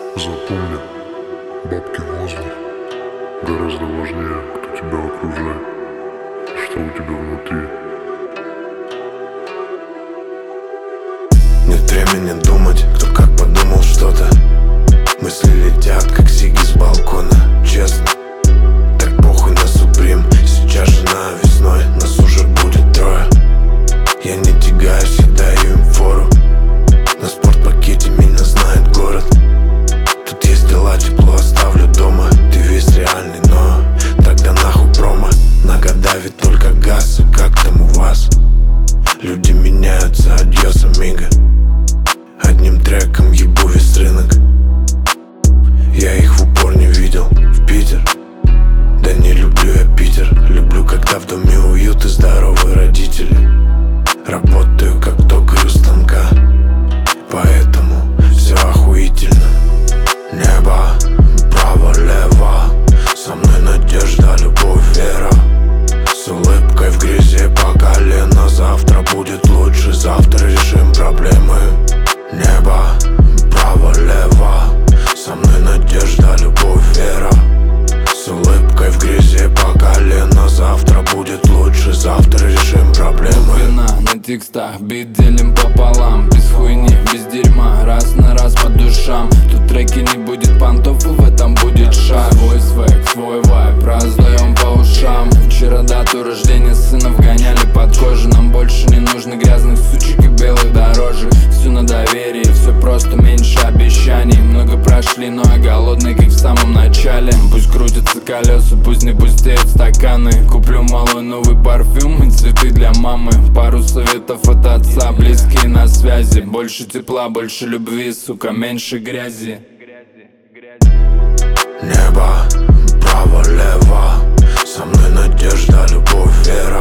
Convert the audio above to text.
Запомни, бабки в воздух гораздо важнее, кто тебя окружает, что у тебя внутри. Нет времени думать, кто как подумал что-то. Мысли летят, как сиги с балкона. Честно, так похуй на Суприм. Сейчас жена весной, нас уже будет трое. Я не тягаюсь, я даю им фору. На спортпакете меня знает город. Тут есть дела, тепло оставлю дома. Ты весь реальный, но тогда нахуй промо. На года ведь только газ, а как там у вас? Люди меняются, адьос, амиго. Одним треком ебу весь рынок. Я их в упор не видел. В Питер? Да не люблю я Питер. Люблю, когда в доме уют и здоровые родители. Работаю как токарь у станка, поэтому все охуительно. Небо, право-лево, со мной надежда, любовь, вера. С улыбкой в грязи по колено. Завтра будет лучше, завтра решим проблемы. Небо, право-лево, со мной надежда, любовь, вера. С улыбкой в грязи по колено. Завтра будет лучше, завтра решим проблемы. Вина на текстах, бит делим пополам. Без хуйни, без дерьма, раз на раз по душам. Тут треки не будет понтов, и в этом будет шаг. Свой свек, свой вайб, раздаем по ушам. Вчера дату рождения сына вгоняли под кожу. Нам больше не нужно грязных сучек и белых дорожек. Все на доверии, все просто, меньше обещаний. Много прошли, но я голодный, как в самом начале. Пусть крутятся колеса, пусть не пустеют стаканы. Куплю малый новый парфюм и цветы для мамы. Пару советов от отца, близкие на связи. Больше тепла, больше любви, сука, меньше грязи. Небо, право-лево, со мной надежда, любовь, вера.